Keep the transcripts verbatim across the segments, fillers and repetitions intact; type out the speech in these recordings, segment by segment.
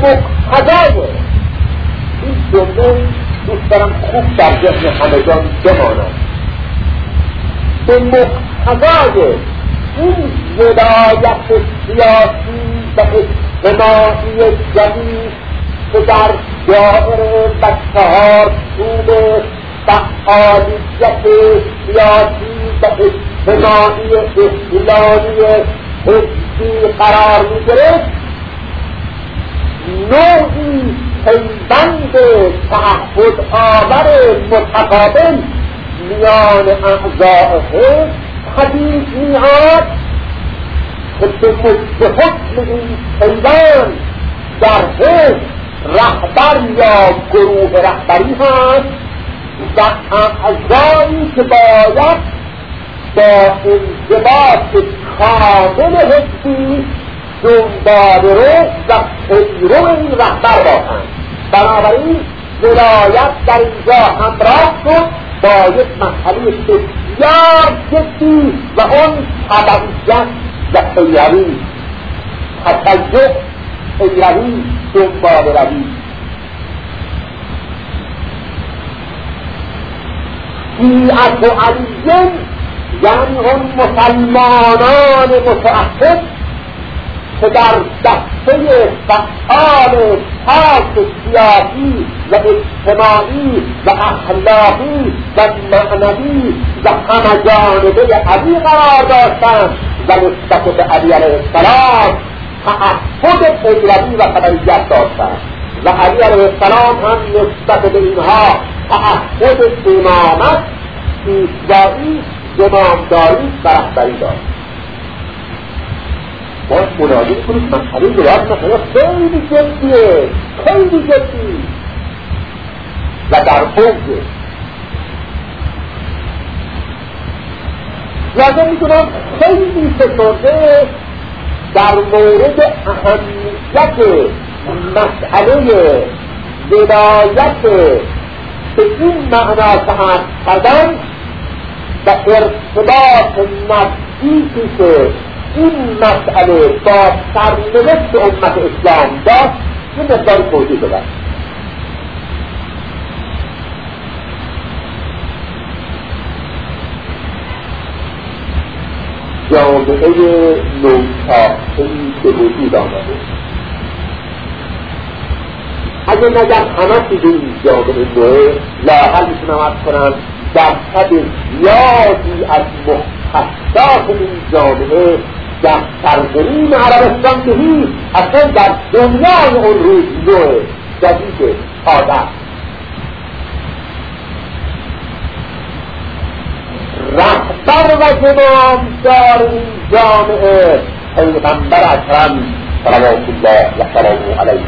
مقتضای این جمله دوست دارم خوب در ذهن همگان بماند، به مقتضای این ولایت سیاسی و اجتماعی جدید که در دائره و چهار چوب فعالیت سیاسی و اجتماعی اسلامی حزبی قرار می‌گرفت، نوعی پیوند تعهد آور متقابل میان اعضاء حزب پدید می‌آمد که به حکم این پیوند در حزب رهبر یا گروه رهبری هست و اعضایی که باید با انضباط کامل حزبی دنبال رو و پیرو این رهبر باشند. بنابراین ولایت در اینجا همراه شد با یک مسئله بسیار جدی و اون تبعیت و پیروی، تشیع، پیروی، دنبال روی. شیعت و علیه یعنی اون مسلمانان متعهد که در دسته فعال خاص سیاسی و اجتماعی و اخلاقی و معنوی و همه‌جانبه علی قرار داشتند و نسبت به علی علیه السلام تعهد پیروی و خبریت داشتند و علی علیه السلام هم نسبت به اینها تعهد امامت، پیشوایی، زمامداری و رهبری داشت. باید ملاحظه کنید مسئله ولایت مسئله خیلی جدیه، خیلی جدی و در اوجه. لازم میکنم خیلی فشرده در مورد اهمیت مسئله ولایت به این معنا که حرف کردن و ارتباط نزدیکی که این مسئله با سرنوشت امت اسلام داشت این مقدار توضیح بدن. جامعه نوساخته‌ای به وجود آمده. اگه نگم همه چیز این جامعه نوعه لااقل میتونم عرض کنم درصد زیادی از مختصات این جامعه در سرزمین عربستان که هیچ اصلا در دنیای اون روزنوع جدید تازه رهبر و زمامدار این جامعه پیغمبر اکرم صلوات الله و سلامه علیه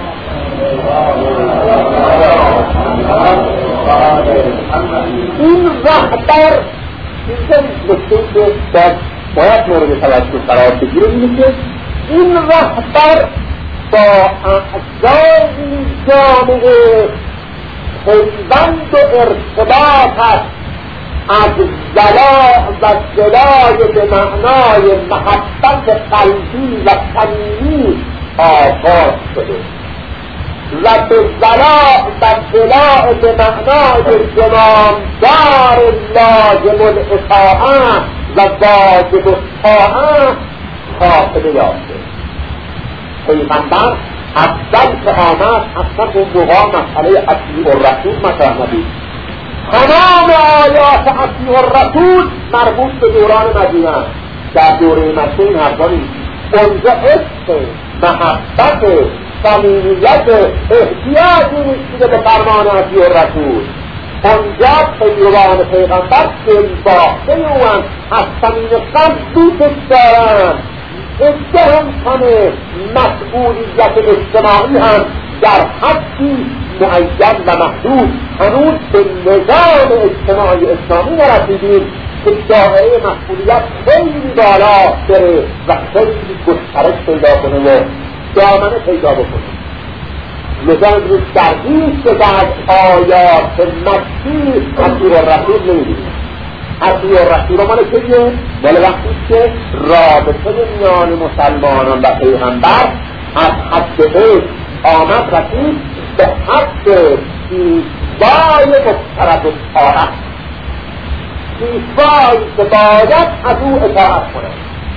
این رهبر اینجا نکته که باید مورد توجه قرار بگیره اینه که این رهبر با اعضای این جامعه پیوند و ارتباط است از ولا و صلای به معنای محبت قلبی و صمیمی آغاز شده و به ولا و صلا به معنای زمامدار لازم الاطاعه و واجب الطاعه خاتمه یافته. پیغمبر اول که آمد اصلا اون موقع مسئله اطیع الرسول مطرح نبود. تمام آیات اطیع الرسول مربوط به دوران مدینه، در دوره مکه این حرفا نیست. اونجا عشق، محبت، صمیمیت، احتیاجی نیست به فرمان اطیع الرسول. اونجا پیروان پیغمبر دلباخته اوان از صمیم قلب دوستش دارن. اینجا هم همه مسئولیت اجتماعی هم در حدی معین و محدود هنوز به نظام اجتماعی اسلامی نرسیدیم که دائره مسئولیت خیلی بالا بره و خیلی گسترش پیدا کنه و دامنه پیدا بکنه. نظام روز تردیست که در آیات مکی اطیع الرسول نمیدونیم. اطیع الرسول ماله چیه؟ ماله وقتی که رابطه میان مسلمانان و پیغمبر از حد عشق آمد رسید به حد پیشوای مفترض اطاعت، پیشوایی که باید از او اطاعت کنند.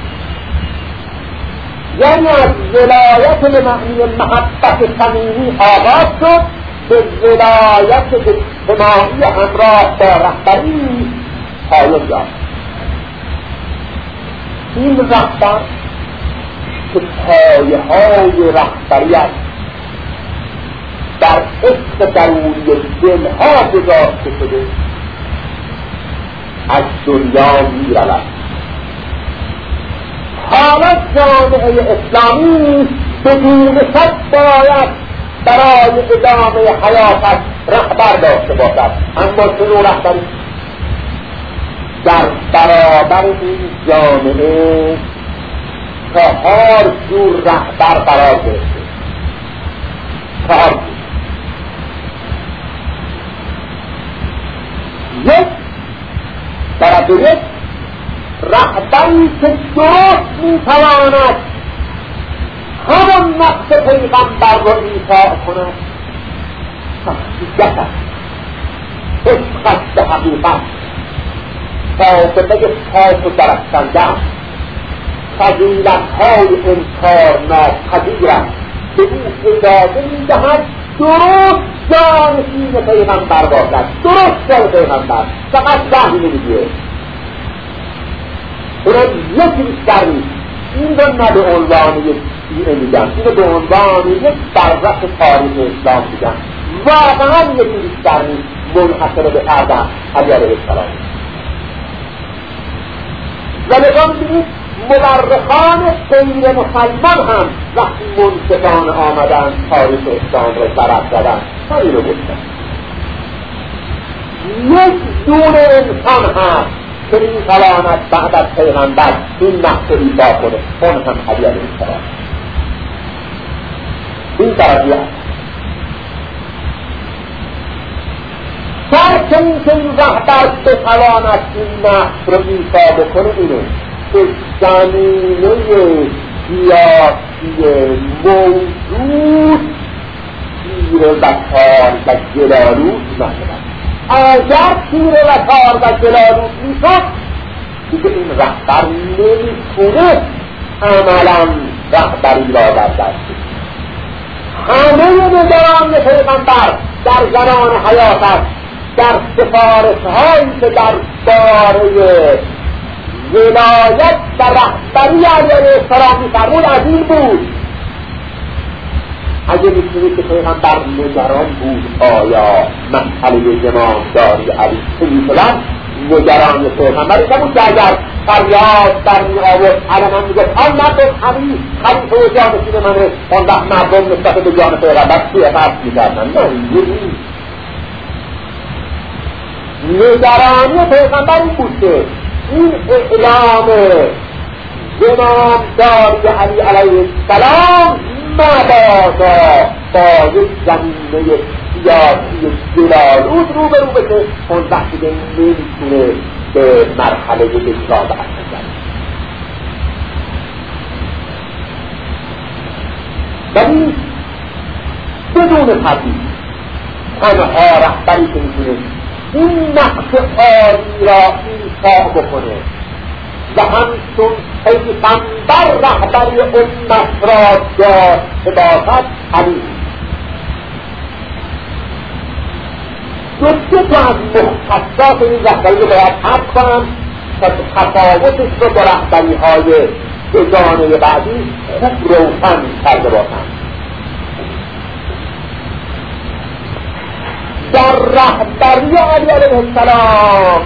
یعنی از ولایت به معنی محبت صمیمی آغاز شد به ولایت اجتماعی همراه با رهبری پایان یافت. این رهبر که پایه‌های رهبریت در عشق درونی دلها گذاشته شده از دنیا می‌رود. حالا جامعه اسلامی بدون شک باید برای ادامه حیاتش رهبر داشته باشد، اما چنین رهبری در برابر این جامعه چهار جور رهبر قرار گرفته. چهار جور. یک درجه یک رهبری که درست میتواند همان نقش پیغمبر را ایفا کند، حقیقت است، عشق است به حقیقت، فاطمه پاک و درخشنده است، فضیلت‌های انکار ناپذیر است که او اجازه میدهد درست جانشین پیغمبر باشد، درست جان پیغمبر، فقط وحی نمیگه. اونم یکی بیشتر نیست. این رو نه به عنوان یک چیزی میگم، این رو به عنوان یک برزخ تاریخ اسلام میگم. واقعا یکی بیشتر نیست منحصر به فرد علی علیه السلام. و نگاه می‌بینید مورخان غیر مسلمان هم وقتی منصفانه آمدن تاریخ اسلام را بررسی کردن همین رو گفتن. یک دونه انسان هست که می‌تواند بعد از پیغمبر این نقش را ایفا کنه، اون هم علی علیه السلام. این درجه است. شرط این که این رهبر بتواند این نقش را ایفا بکنه اینه که زمینه سیاسی موجود تیر و تار و جلالوت نشود. اگر تیر و تار و جلالوت میشد دیگه این رهبر نمیتونه عملا رهبری را در دست بگیرد. همه نگران پیغمبر در زمان حیاتش در سفارش‌هایی که در باره ولایت و رهبری علیه السلام می‌فرمود از این بود. اگه می‌تونید که پیغمبر نگران بود آیا مسئله زمامداری علی چه می‌شدن، نگران پیغمبری نبود که اگر فریاد در می‌آورد علنا می‌گفت آن مرد علی خلیفه و جانشین منه، آن وقت مردم نسبت به جان پیغمبر چی احساس می‌کردن؟ نه اینجوری نیست. نگرانی پیغمبر این بود که این اعلام زمامداری علی علیه السلام مبادا با یک زمینه سیاسی جلالود رو به رو بشه، اون وقتی که نمیتونه به مرحله اجرا برسد. ولی بدون تردید تنها رهبری که میتونه این نقش عالی را ایفا بکنه و همچون پیغمبر رهبری امت را داشته باشد علی. دو تا از مختصات این رهبری رو باید عرض کنم تا تفاوتش رو با رهبری های دوگانه بعدی خوب روشن کرده باشم. در رهبری علی علیه السلام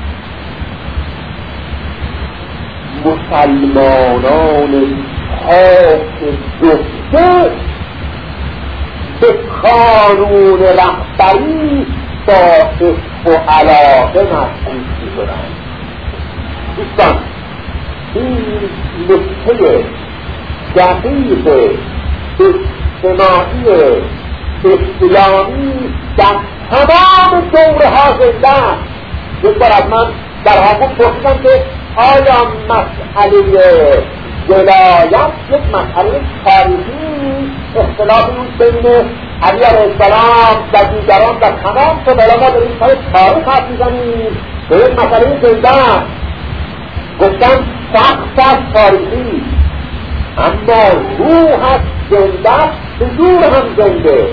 مسلمانان پاک گفته به قانون رهبری با عشق و علاقه مشغول شدند. دوستان این نکته دقیق اجتماعی اسلامی در تمام دوره ها زنده است. یک بار از من در حقوق پرسیدم که آیا مسئله ولایت یک مسئله تاریخی اختلاف اون بین علی علیه السلام و دیگران در تمام شد. حالا ما داریم سر تاریخ حرف میزنیم به یک مسئله زنده است. گفتن سخت از تاریخی اما روح از زنده حضور هم زنده.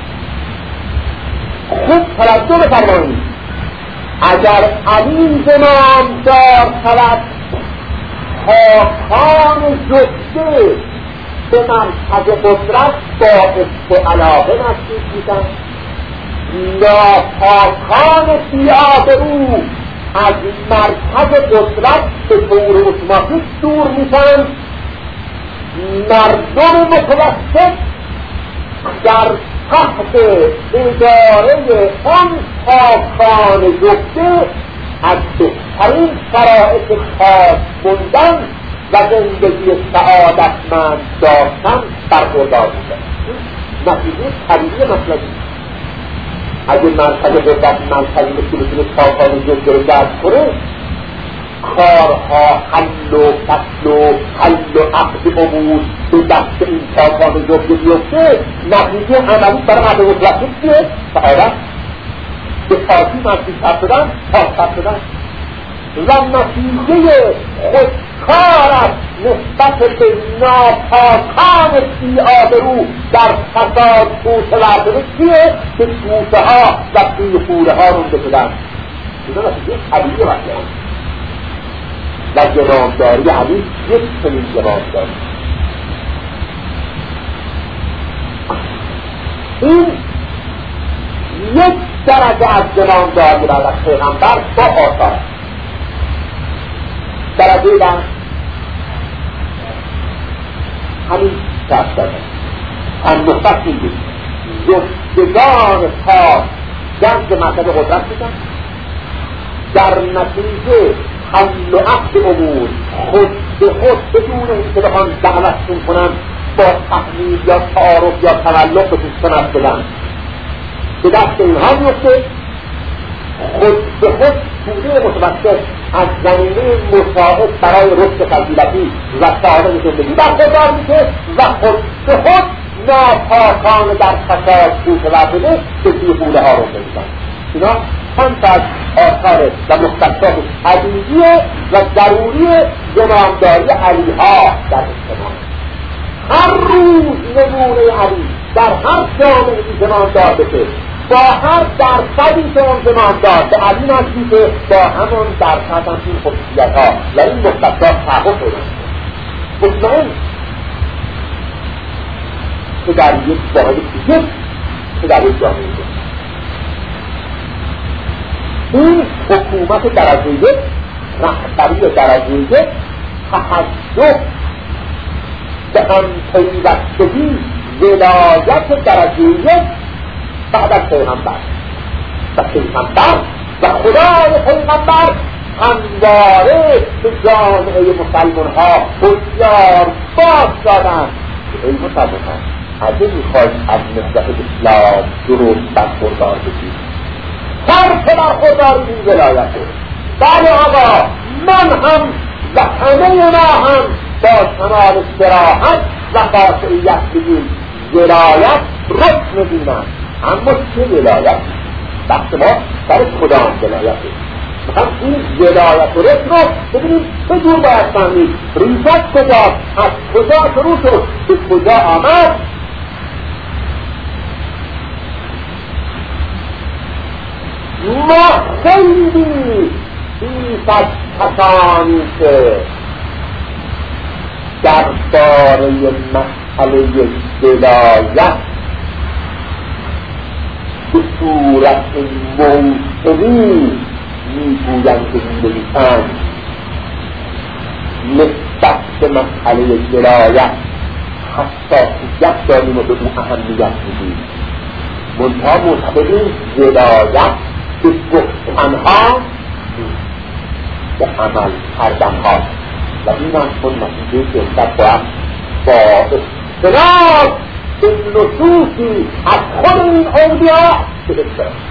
خوب توجه بفرمایید، اگر علی زمامدار شود خاکان جفته به مرکز قدرت باعث و علاقه نزدیک میشن، ناپاکان بی‌آبرو از مرکز قدرت به طور اتوماتیک دور میشن. مردم متوسط در تحت اداره آن پاکان جفته از بهترین شرایط خاص موندن و زندگی سعادتمند داشتن برخوردار بودن. نتیجه طبیعی مطلبی اگه مرکز قدرت منطقی که بتونه پاکان جفته رو درد کنه، کارها حل و فصل و حل و عقد امور به دست این پاکان جفته بیفته، نتیجه عملی برای مردم مطلقی چیه؟ سعادت، به پاکی منطقی شدن، پاک شدن و نتیجه خودکارت نسبت به ناپاکان بی‌آبرو در فساد توسه ورده چیه؟ که توسه ها و بیخوره ها رونده شدن. اینا نتیجه طبیعی مطلب و جنابداری علی یک چنین جنابداری. این یک درجه از جنابداری را از پیغمبر با آثار درجه در همین شخص دارد هم نقطت میگید جفتگان پاک جنگ مرکز قدرت میدن، در نتیجه حل و عقد امور خود به خود بدون اینکه بخوان دعوتشون کنن با تحمیل یا تعارف یا تولد به سنت بدن به دست اینها میفته. خود به خود توده متوسط از زمینه مساعد برای رشد فضیلتی و سعادت زندگی برخوردار میشه و خود به خود ناپاکان در فساد توسه ورده به بیخوده ها رو میشن. اینا چند از آثار و مختصات طبیعی و ضروری زمامداری علی ها در اجتماع. هر روز نمونه علی در هر جامعه زمامدار بشه با هر درصدی که اون زمامدار به علی نزدیکه با همون درصد هم این خصوصیت ها و این مختصات تحقق پیدا مطمئن که در یک واحد دیگه که در یک جامعه این حکومت درجه یک، رهبری درجه یک، تحجب به هم پیوستگی ولایت درجه یک بعد از پیغمبر و پیغمبر و خدای پیغمبر همواره به جامعه مسلمان ها بسیار باز دادند که ای مسلمان ها اگه میخواید از نسبت اسلام درست برخوردار بشید سر برخوردار این ولایته. بله آقا من هم و همه ما هم با کمال صراحت و قاطعیت بگیم ولایت رکن دینم. اما چه ولایت؟ وقت ما سر کدام ولایته؟ میخوام این ولایت و رکن رو ببینیم به جور باید فهمید ریزت کجاست، از کجا شروع شد به کجا آمد. ما خیلی بیش از کسانی که در باره مسئله ولایت به صورت موثری میگویند که می‌نویسند نسبت به مسئله ولایت حساسیت داریم و به او اهمیت میدیم. منتها معتقدیم ولایت به گفتنها به عمل کردنها و این هم اون نتیجه که امشب باید با استناد به نصوصی از خود این اولیا به اصطلاح